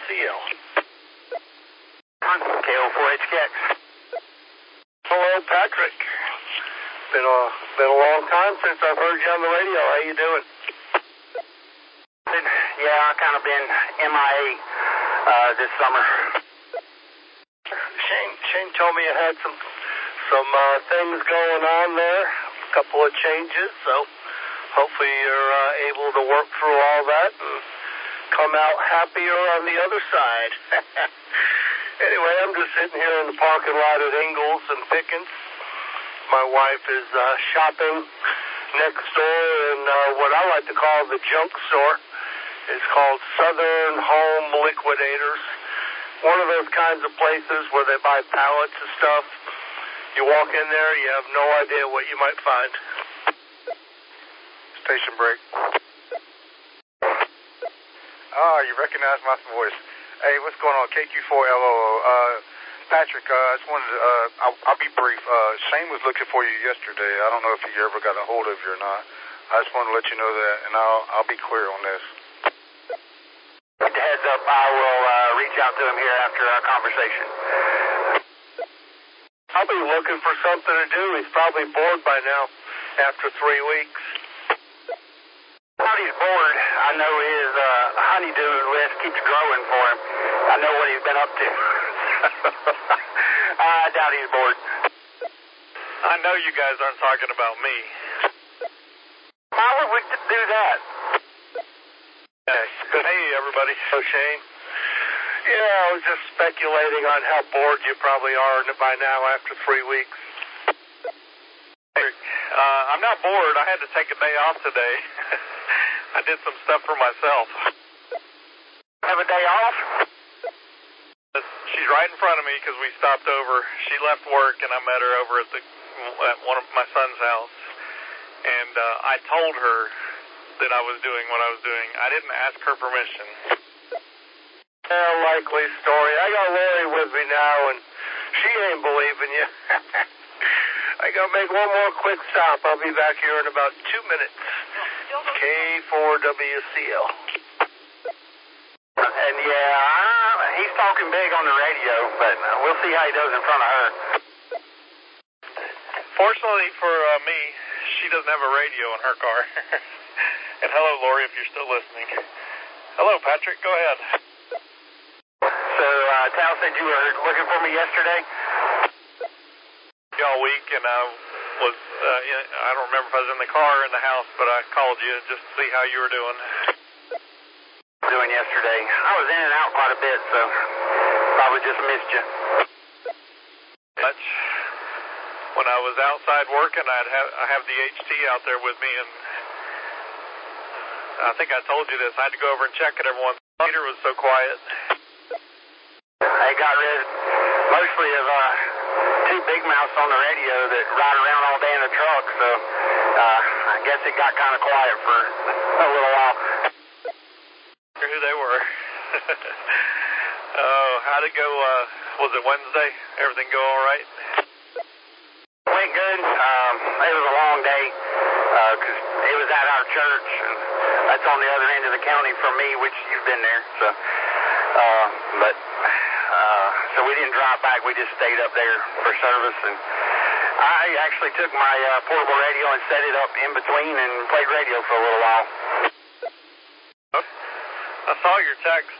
WCL. KO4HKX. Hello, Patrick. Been a long time since I've heard you on the radio. How you doing? Yeah, I kind of been MIA this summer. Shane told me you had some things going on there, a couple of changes, so hopefully you're able to work through all that and come out happier on the other side. Anyway, I'm just sitting here in the parking lot at Ingalls and Pickens. My wife is shopping next door in what I like to call the junk store. It's called Southern Home Liquidators. One of those kinds of places where they buy pallets of stuff. You walk in there, you have no idea what you might find. Station break. You recognize my voice. Hey, what's going on? KQ4LO. Patrick, I just wanted to, I'll be brief. Shane was looking for you yesterday. I don't know if he ever got a hold of you or not. I just wanted to let you know that, and I'll be clear on this. Heads up, I will reach out to him here after our conversation. I'll be looking for something to do. He's probably bored by now after 3 weeks. Now he's bored. I know his honeydew list keeps growing for him. I know what he's been up to. I doubt he's bored. I know you guys aren't talking about me. Why would we do that? Hey, everybody. Oh, Shane? Yeah, I was just speculating on how bored you probably are by now after 3 weeks. I'm not bored. I had to take a day off today. I did some stuff for myself. Have a day off? She's right in front of me because we stopped over. She left work and I met her over at one of my son's house. And I told her that I was doing what I was doing. I didn't ask her permission. Likely story. I got Lori with me now, and she ain't believing you. I gotta make one more quick stop. I'll be back here in about 2 minutes. K4WCL. And yeah, he's talking big on the radio, but we'll see how he does in front of her. Fortunately for me, she doesn't have a radio in her car. And hello, Lori, if you're still listening. Hello, Patrick. Go ahead. So, Tal said you were looking for me yesterday? All week, and I was, I don't remember if I was in the car or in the house, but I called you just to see how you were doing. Doing yesterday. I was in and out quite a bit, so probably just missed you. Much. When I was outside working, I have the HT out there with me, and I think I told you this. I had to go over and check it every once. The meter was so quiet. They got rid mostly of two big mouths on the radio that ride around all day in the truck, so I guess it got kind of quiet for a little while. Who they were. Oh, how'd it go? Was it Wednesday? Everything go all right? Went good. It was a long day because it was at our church, and that's on the other end of the county from me, which you've been there. So we didn't drive back. We just stayed up there for service, and I actually took my portable radio and set it up in between and played radio for a little while. I saw your text.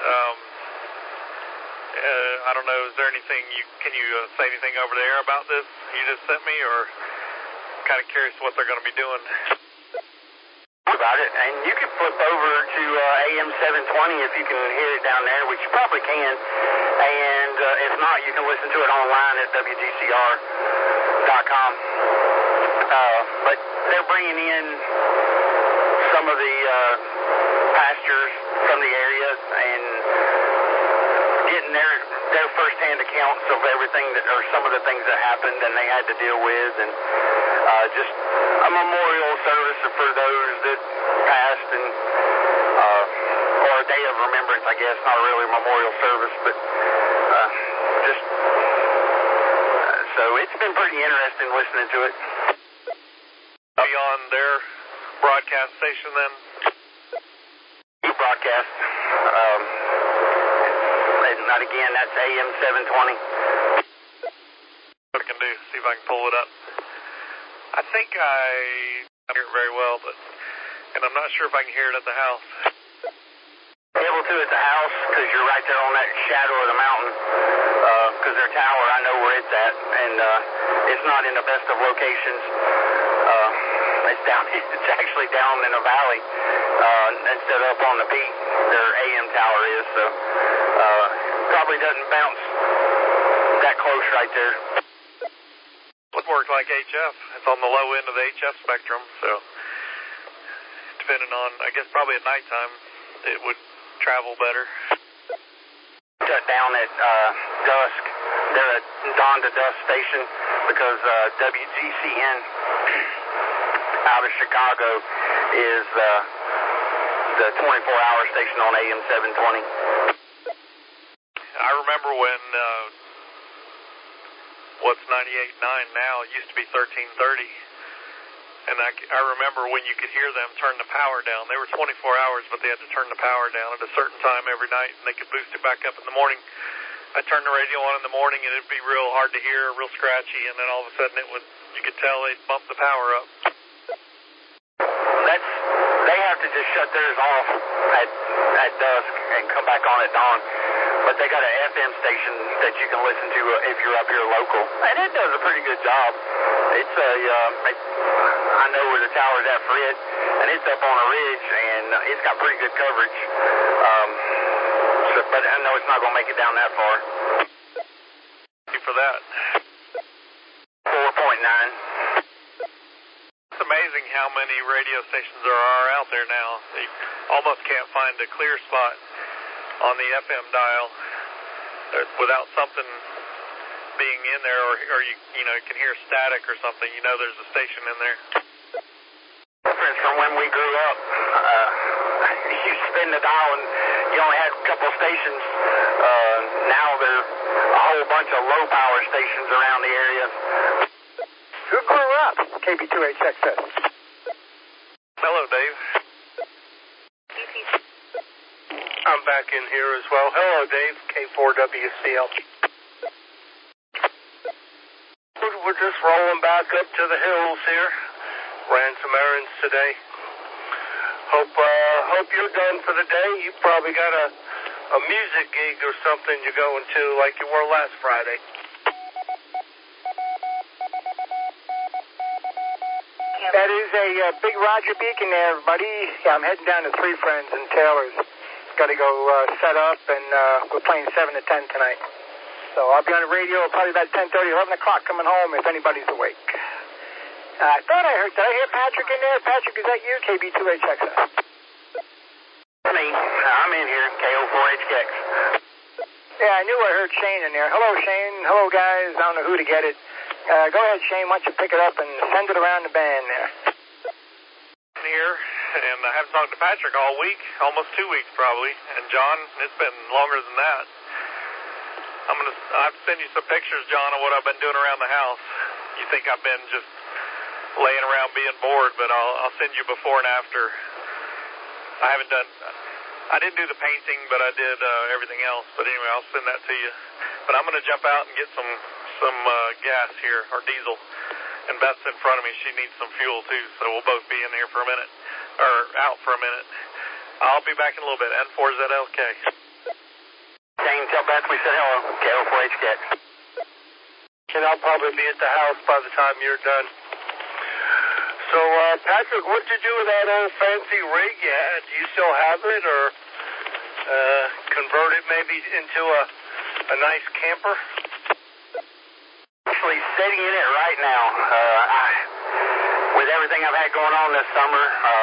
I don't know, is there anything can you say anything over there about this you just sent me, or I'm kind of curious what they're going to be doing? About it, and you can flip over to AM 720 if you can hear it down there, which you probably can, and if not, you can listen to it online at WGCR.com. But they're bringing in some of the pastors from the area and getting their first-hand accounts of everything or some of the things that happened and they had to deal with, and just a memorial service for those that passed, and or a day of remembrance, I guess. Not really a memorial service, but just so it's been pretty interesting listening to it. Be on their broadcast station then? Broadcast. again, that's AM 720. What I can do, see if I can pull it up. I think I hear it very well, and I'm not sure if I can hear it at the house. Able to at the house, because you're right there on that shadow of the mountain, because their tower, I know where it's at, and it's not in the best of locations. It's actually down in a valley instead of up on the peak. Their AM tower is, so probably doesn't bounce that close right there. Would work like HF. It's on the low end of the HF spectrum, so depending on, I guess probably at nighttime, it would travel better. Shut down at dusk. They're a dawn to dusk station because WGCN out of Chicago is the 24-hour station on AM 720. I remember when what's 98.9 now used to be 1330. And I remember when you could hear them turn the power down. They were 24 hours, but they had to turn the power down at a certain time every night, and they could boost it back up in the morning. I'd turn the radio on in the morning, and it'd be real hard to hear, real scratchy, and then all of a sudden you could tell they'd bump the power up. They have to just shut theirs off at dusk and come back on at dawn. But they got an FM station that you can listen to if you're up here local, and it does a pretty good job. It's I know where the tower's at for it, and it's up on a ridge, and it's got pretty good coverage. But I know it's not going to make it down that far. Thank you for that. 4.9. It's amazing how many radio stations there are out there now. You almost can't find a clear spot on the FM dial without something being in there, or you can hear static or something. You know there's a station in there. Difference from when we grew up. You spin the dial and you only had a couple stations. Now there's a whole bunch of low power stations around the area. Who grew up? KB2HXS. Hello, Dave. I'm back in here as well. Hello, Dave. K4WCL. We're just rolling back up to the hills here. Ran some errands today. Hope you're done for the day. You probably got a music gig or something you're going to like you were last Friday. That is a big Roger Beacon there, everybody. Yeah, I'm heading down to Three Friends in Taylor's. Got to go set up, and we're playing 7 to 10 tonight. So I'll be on the radio probably about 10:30, 11 o'clock coming home if anybody's awake. I thought I heard, did I hear Patrick in there? Patrick, is that you? KB2HXS. Me. I'm in here, KO4HX. Yeah, I knew I heard Shane in there. Hello, Shane. Hello, guys. I don't know who to get it. Go ahead, Shane. Why don't you pick it up and send it around the band there? Here, and I haven't talked to Patrick all week, almost 2 weeks probably. And John, it's been longer than that. I have to send you some pictures, John, of what I've been doing around the house. You think I've been just laying around being bored, but I'll send you before and after. I didn't do the painting, but I did everything else. But anyway, I'll send that to you. But I'm going to jump out and get some gas here, or diesel. And Beth's in front of me. She needs some fuel, too, so we'll both be in here for a minute, or out for a minute. I'll be back in a little bit. N4ZLK. Shane, tell Beth we said hello. KO4HX. And I'll probably be at the house by the time you're done. So, Patrick, what'd you do with that old fancy rig you had? Do you still have it, or convert it maybe into a nice camper? Actually sitting in it right now. With everything I've had going on this summer,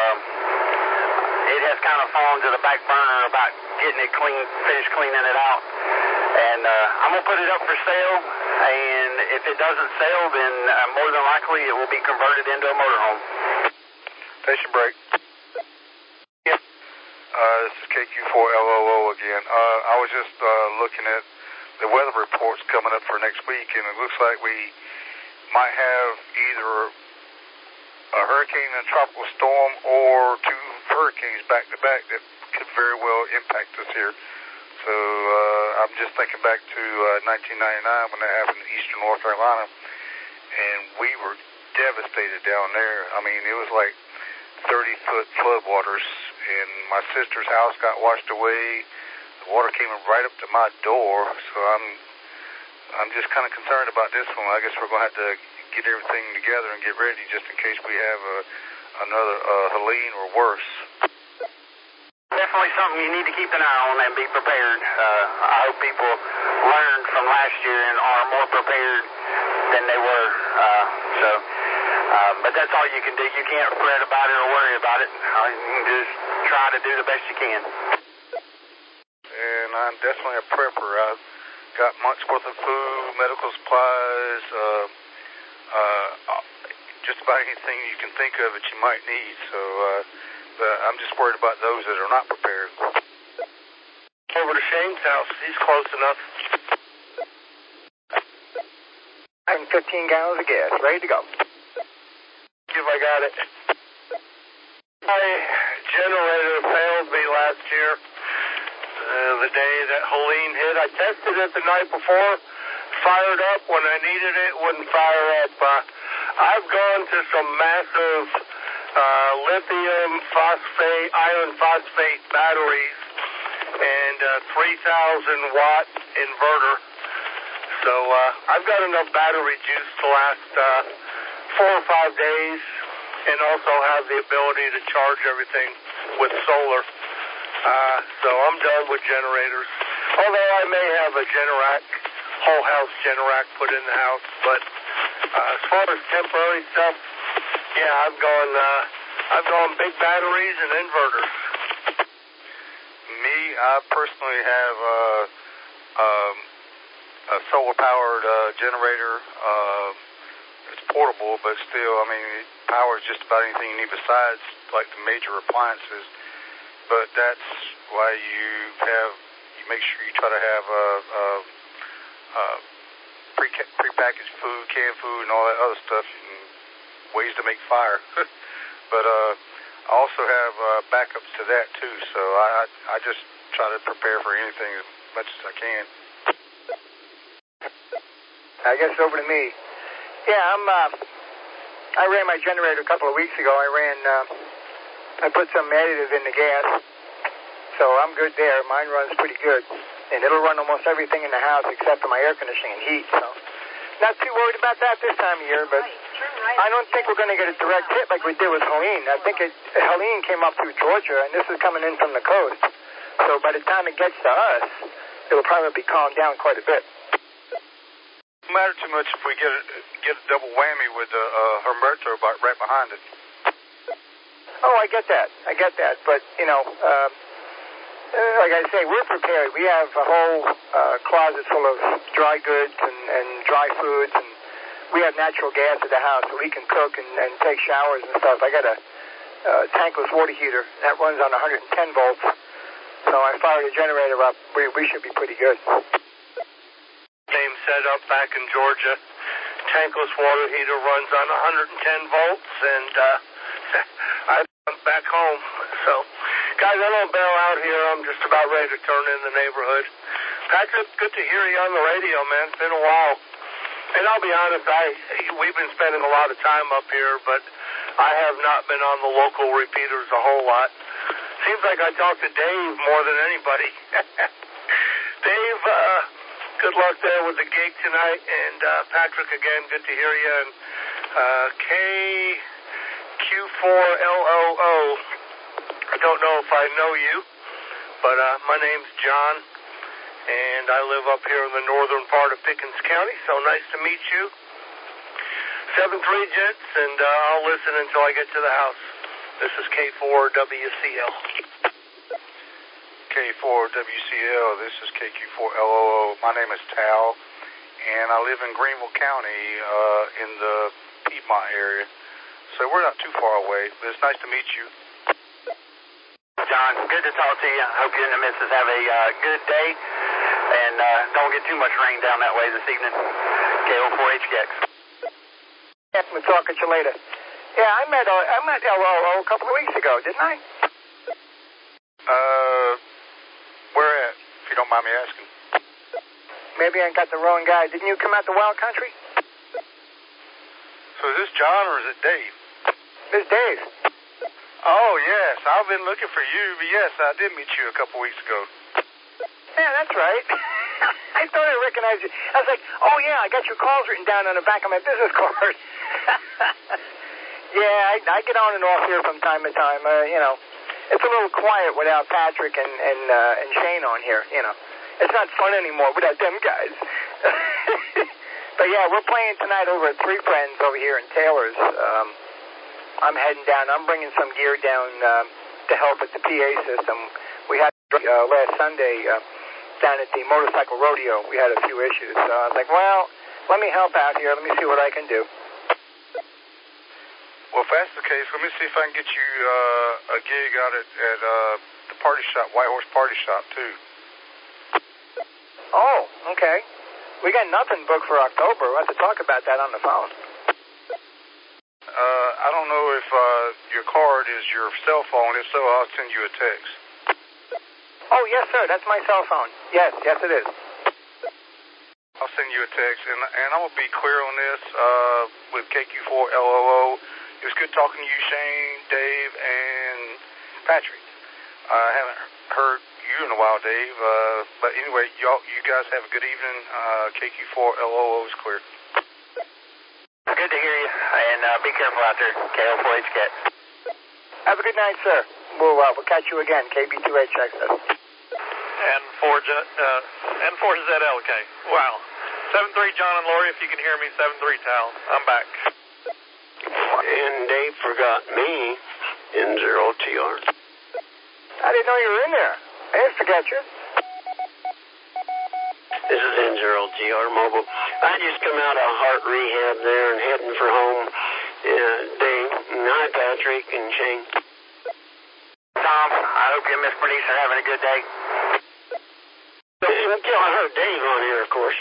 it has kind of fallen to the back burner about getting it finished cleaning it out. And I'm going to put it up for sale, and if it doesn't sell, then more than likely it will be converted into a motorhome. Station break. Yep. This is KQ4LOO again. I was just looking at the weather reports coming up for next week, and it looks like we might have either a hurricane and a tropical storm or 2 hurricanes back-to-back that could very well impact us here. So So I'm just thinking back to 1999 when that happened in eastern North Carolina, and we were devastated down there. I mean, it was like 30-foot floodwaters, and my sister's house got washed away. The water came right up to my door, so I'm just kind of concerned about this one. I guess we're going to have to get everything together and get ready just in case we have another Helene or worse. Definitely something you need to keep an eye on and be prepared. I hope people learned from last year and are more prepared than they were. But that's all you can do. You can't fret about it or worry about it. You can just try to do the best you can. And I'm definitely a prepper. I've got months worth of food, medical supplies, just about anything you can think of that you might need. So I'm just worried about those that are not prepared. Over to Shane's house. He's close enough. 15 gallons of gas, ready to go. See if I got it. My generator failed me last year. The day that Helene hit, I tested it the night before, fired up. When I needed it, wouldn't fire up. I've gone to some massive lithium phosphate, iron phosphate batteries and 3,000 watt inverter. So I've got enough battery juice to last 4 or 5 days, and also have the ability to charge everything with solar. So I'm done with generators. Although I may have a Generac, whole house Generac put in the house. But as far as temporary stuff, yeah, I've gone big batteries and inverters. Me, I personally have a solar-powered generator. It's portable, but still, I mean, it powers just about anything you need besides like the major appliances. But that's why you make sure you try to have prepackaged food, canned food, and all that other stuff, and ways to make fire. But I also have backups to that too. So I just try to prepare for anything as much as I can. I guess it's over to me. Yeah, I ran my generator a couple of weeks ago. I put some additive in the gas, so I'm good there. Mine runs pretty good, and it'll run almost everything in the house except for my air conditioning and heat. So not too worried about that this time of year, but I don't think we're going to get a direct hit like we did with Helene. I think Helene came up through Georgia, and this is coming in from the coast. So by the time it gets to us, it'll probably be calmed down quite a bit. It doesn't matter too much if we get a double whammy with Humberto right behind it. Oh, I get that. But, you know, like I say, we're prepared. We have a whole closet full of dry goods and dry foods, and we have natural gas at the house, so we can cook and take showers and stuff. I got a tankless water heater that runs on 110 volts, so I fired a generator up. We should be pretty good. Same setup back in Georgia. Tankless water heater runs on 110 volts, and I'm back home. So, guys, I don't bail out here. I'm just about ready to turn in the neighborhood. Patrick, good to hear you on the radio, man. It's been a while. And I'll be honest, we've been spending a lot of time up here, but I have not been on the local repeaters a whole lot. Seems like I talk to Dave more than anybody. Dave, good luck there with the gig tonight. And Patrick, again, good to hear you. And KQ4LOO, I don't know if I know you, but my name's John, and I live up here in the northern part of Pickens County, so nice to meet you. 7-3 gents, and I'll listen until I get to the house. This is K4WCL. K4WCL, this is KQ4LOO. My name is Tal, and I live in Greenville County in the Piedmont area. So we're not too far away, but it's nice to meet you. John, good to talk to you. I hope you and the missus have a good day, and don't get too much rain down that way this evening. KO4HKX. We'll talk at you later. Yeah, I met LOO a couple of weeks ago, didn't I? Where at? If you you don't mind me asking? Maybe I got the wrong guy. Didn't you come out to Wild Country? So is this John or is it Dave? This is Dave. Oh, yes. I've been looking for you, but yes, I did meet you a couple weeks ago. Yeah, that's right. I thought I recognized you. I was like, oh, yeah, I got your calls written down on the back of my business card. Yeah, I get on and off here from time to time. You know, it's a little quiet without Patrick and Shane on here, you know. It's not fun anymore without them guys. But, yeah, we're playing tonight over at Three Friends over here in Taylor's. I'm heading down. I'm bringing some gear down to help with the PA system. We had last Sunday down at the motorcycle rodeo. We had a few issues. So I was like, well, let me help out here. Let me see what I can do. Well, if that's the case, let me see if I can get you a gig out at the party shop, White Horse Party Shop, too. Oh, okay. We got nothing booked for October. We'll have to talk about that on the phone. I don't know if your card is your cell phone. If so, I'll send you a text. Oh, yes, sir. That's my cell phone. Yes, it is. I'll send you a text, and I'm going to be clear on this with KQ4LOO. It was good talking to you, Shane, Dave, and Patrick. I haven't heard you in a while, Dave. But anyway, you guys have a good evening. KQ4LOO is clear. Good to hear you, and be careful out there, KO4HCAT. Have a good night, sir. We'll catch you again, KB2HXS. N4ZLK. Wow. 7-3 John and Lori, if you can hear me, 7-3 Tal. I'm back. And Dave forgot me, N0TR. I didn't know you were in there. I didn't forget you. This is N0TR Mobile. I just come out of heart rehab there and heading for home. Dave, hi Patrick and Shane. Tom, I hope you and Miss Bernice are having a good day. Until I heard Dave on here, of course.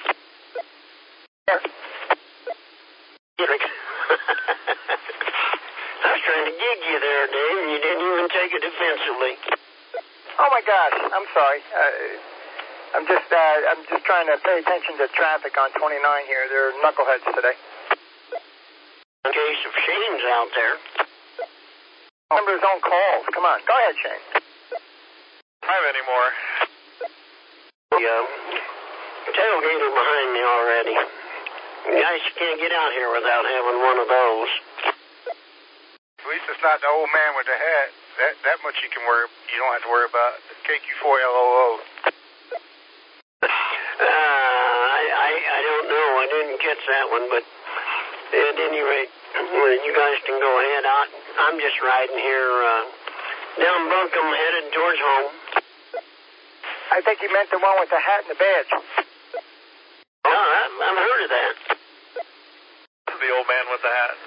I was trying to gig you there, Dave, and you didn't even take it offensively. Oh my gosh, I'm sorry. I'm just trying to pay attention to traffic on 29 here. They're knuckleheads today. In case of Shane's out there. Remember his own calls. Come on, go ahead, Shane. I have any more. The tailgater behind me already. Guys, you can't get out here without having one of those. At least it's not the old man with the hat. That much you can worry. You don't have to worry about. KQ4LOO. I don't know. I didn't catch that one, but at any rate, you guys can go ahead. I'm just riding here down Buncombe, headed towards home. I think you meant the one with the hat and the badge. Oh, I've heard of that. The old man with the hat.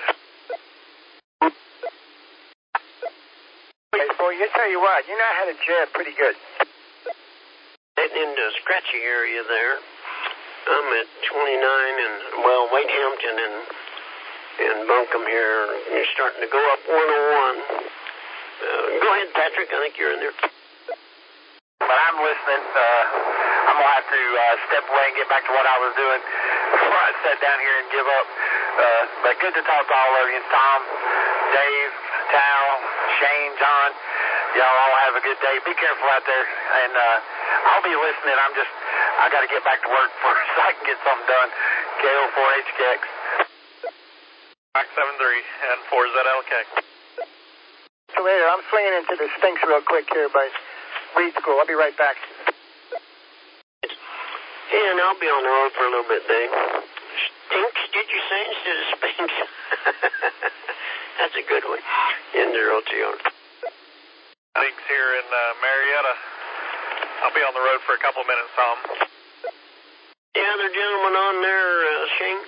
Okay, boy, you tell you what, you know how to jab pretty good. Heading into a scratchy area there. I'm at 29 and, Wade Hampton and Buncombe here. You're starting to go up 101. Go ahead, Patrick. I think you're in there. But I'm listening. I'm going to have to step away and get back to what I was doing before I sat down here and give up. But good to talk to all of you. Tom, Dave, Tal, Shane, John. Y'all all have a good day. Be careful out there. And I'll be listening. I got to get back to work first so I can get something done. KO4HKX. Back 7-3 and 4ZLK. So later, I'm swinging into the Sphinx real quick here by Reed School. I'll be right back. Yeah, and I'll be on the road for a little bit, Dave. Sphinx, did you say, instead of Sphinx? That's a good one. N0TR. Sphinx here in Marietta. I'll be on the road for a couple minutes, Tom. The other gentleman on there, Shane?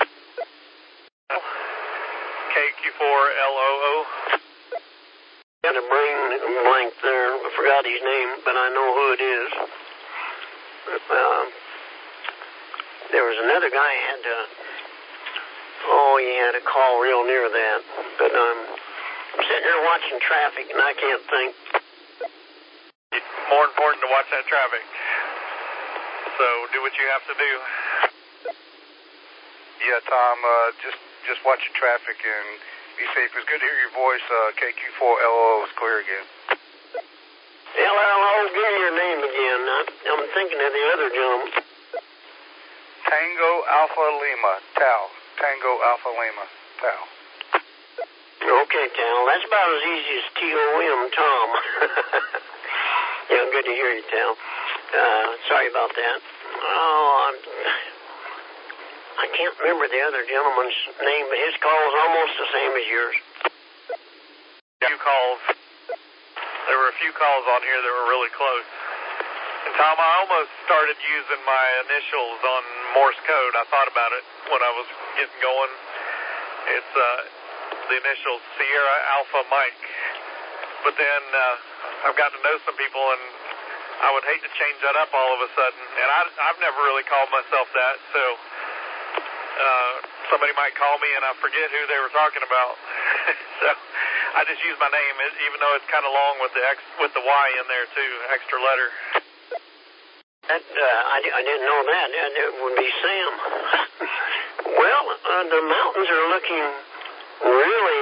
KQ4LOO. Got a brain blank there. I forgot his name, but I know who it is. There was another guy had to... he had a call real near that. But I'm sitting here watching traffic, and I can't think. It's more important to watch that traffic. So do what you have to do. Yeah, Tom, just watch your traffic and be safe. It was good to hear your voice. KQ4LO is clear again. LLO, give me your name again. I'm thinking of the other gentleman. Tango Alpha Lima, Tau. Tango Alpha Lima, Tau. Okay, Tal. That's about as easy as T-O-M, Tom. Yeah, good to hear you, Tal. Sorry about that. Oh, I can't remember the other gentleman's name, but his call is almost the same as yours. Few calls. There were a few calls on here that were really close. And Tom, I almost started using my initials on Morse code. I thought about it when I was getting going. It's the initials Sierra Alpha Mike. But then I've got to know some people, and I would hate to change that up all of a sudden. And I've never really called myself that, so somebody might call me and I forget who they were talking about. So I just use my name, even though it's kind of long with the Y in there too, extra letter. I didn't know that. It would be Sam. Well, the mountains are looking really,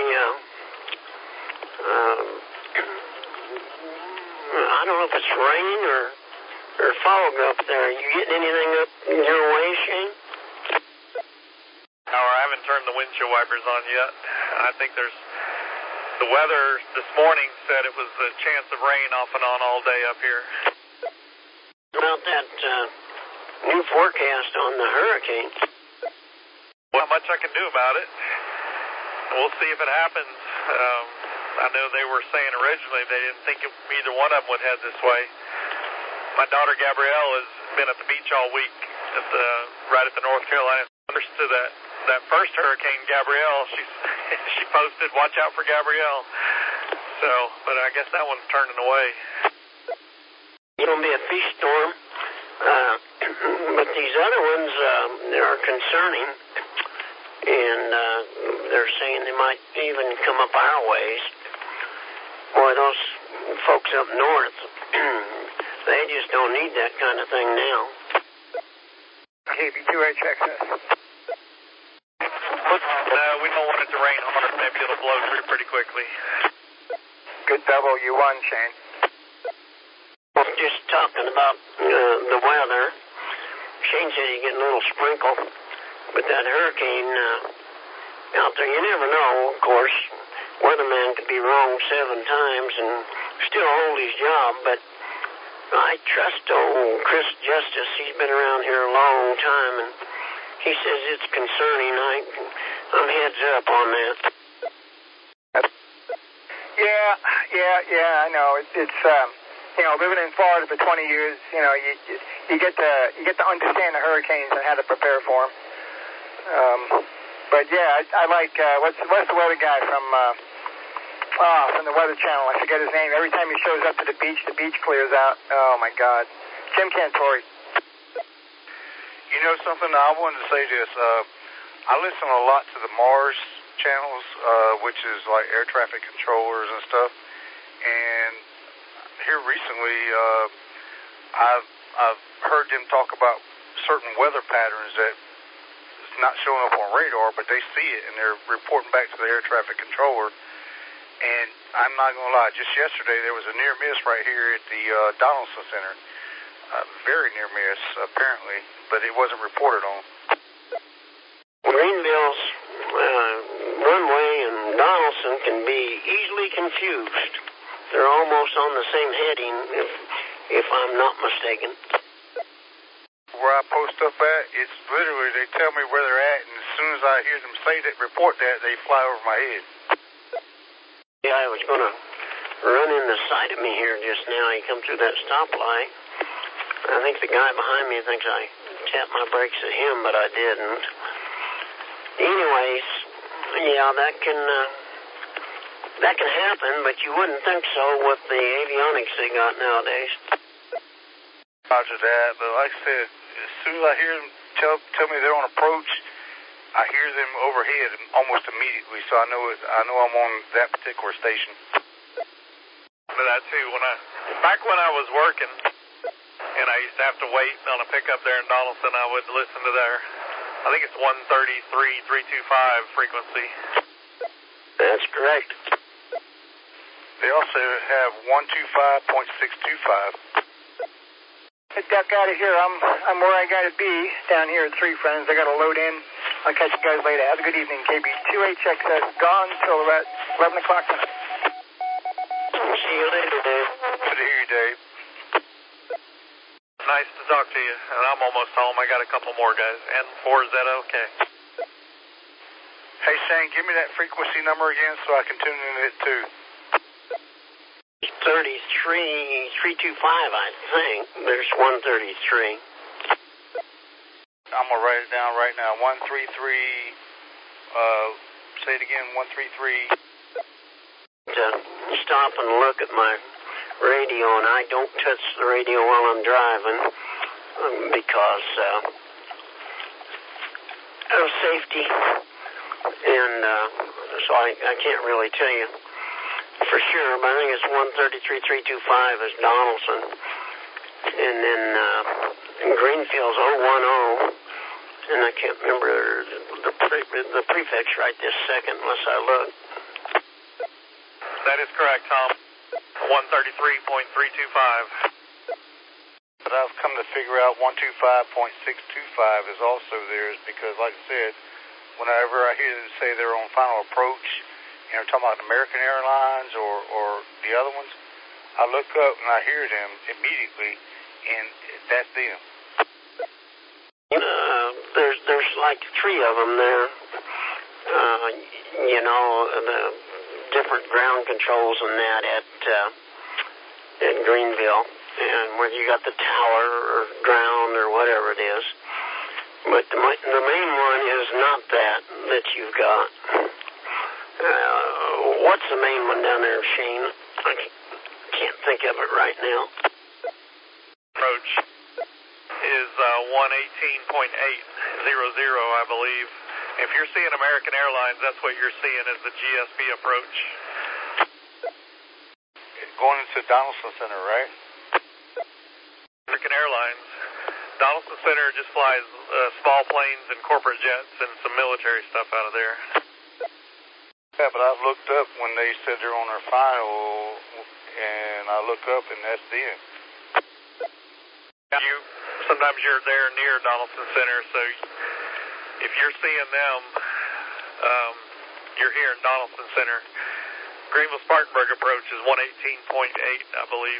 I don't know if it's rain or fog up there. You getting anything up your way, Shane? No, I haven't turned the windshield wipers on yet. I think the weather this morning said it was a chance of rain off and on all day up here. About that new forecast on the hurricane. Not much I can do about it. We'll see if it happens. I know they were saying originally they didn't think either one of them would head this way. My daughter Gabrielle has been at the beach all week right at the North Carolina. To that first hurricane, Gabrielle, she posted, "Watch out for Gabrielle." So, but I guess that one's turning away. It's going to be a fish storm, but these other ones are concerning, and they're saying they might even come up our ways. Boy, those folks up north, they just don't need that kind of thing now. KB2HXS. We don't want it to rain hard. Maybe it'll blow through pretty quickly. Good double, you won, Shane. Just talking about the weather. Shane said he's getting a little sprinkle, but that hurricane out there, you never know, of course. Weatherman could be wrong 7 times and still hold his job, but I trust old Chris Justice. He's been around here a long time, and he says it's concerning. I'm heads up on that. Yeah, I know. It's living in Florida for 20 years, you get to understand the hurricanes and how to prepare for them. But yeah, I like what's the weather guy from the Weather Channel? I forget his name. Every time he shows up to the beach clears out. Oh my God, Jim Cantori. You know something? I wanted to say this. I listen a lot to the Mars channels, which is like air traffic controllers and stuff. And here recently, I've heard them talk about certain weather patterns that it's not showing up on radar, but they see it and they're reporting back to the air traffic controller. And I'm not going to lie, just yesterday there was a near miss right here at the Donaldson Center. Very near miss, apparently, but it wasn't reported on. Greenville's runway and Donaldson can be easily confused. They're almost on the same heading, if I'm not mistaken. Where I post up at, it's literally, they tell me where they're at, and as soon as I hear them say that, report that, they fly over my head. Yeah, I was going to run in the side of me here just now. He come through that stoplight. I think the guy behind me thinks I tapped my brakes at him, but I didn't. Anyways, yeah, that can happen, but you wouldn't think so with the avionics they got nowadays. Roger that, but like I said, as soon as I hear them tell me they're on approach, I hear them overhead almost immediately, so I know I'm on that particular station. But that too, back when I was working, and I used to have to wait on a pickup there in Donaldson. I would listen to their, I think it's 133.325 frequency. That's correct. They also have 125.625. Duck out of here. I'm where I gotta be down here at Three Friends. I gotta load in. I'll catch you guys later. Have a good evening. KB2HXS gone till about 11 o'clock tonight. See you later, Dave. Good to hear you, Dave. Nice to talk to you. And I'm almost home. I got a couple more guys. N4, is that okay? Hey, Shane, give me that frequency number again so I can tune in it too. 33.325, I think. There's 133. I'm going to write it down right now. 133, say it again, 133. Stop and look at my radio, and I don't touch the radio while I'm driving because of safety. And so I can't really tell you for sure, but I think it's 133.325 is Donaldson. And then Greenfield's 010, and I can't remember the prefix right this second unless I look. That is correct, Tom. 133.325. But I've come to figure out 125.625 is also theirs because, like I said, whenever I hear them say they're on final approach, you know, talking about American Airlines or the other ones, I look up and I hear them immediately, and that's them. There's like three of them there. You know, the different ground controls and that at Greenville, and whether you got the tower or ground or whatever it is. But the main one is not that you've got. What's the main one down there, Shane? I can't think of it right now. Approach is 118.800, I believe. If you're seeing American Airlines, that's what you're seeing is the GSB approach. Going into Donaldson Center, right? American Airlines. Donaldson Center just flies small planes and corporate jets and some military stuff out of there. Yeah, but I've looked up when they said they're on their final, and I look up and that's them. Sometimes you're there near Donaldson Center, so if you're seeing them, you're here in Donaldson Center. Greenville-Spartanburg approach is 118.8, I believe.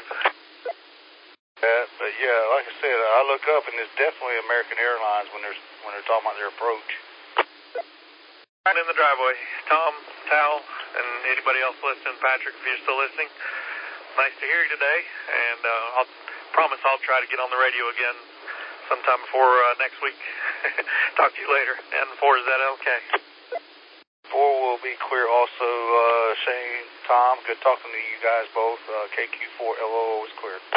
But yeah, like I said, I look up and it's definitely American Airlines when they're talking about their approach. Right in the driveway. Tom, Tal, and anybody else listening, Patrick, if you're still listening, nice to hear you today, and I'll promise I'll try to get on the radio again sometime before next week. Talk to you later. N4, is that okay? 4 will be clear also. Shane, Tom, good talking to you guys both. KQ4LO is clear.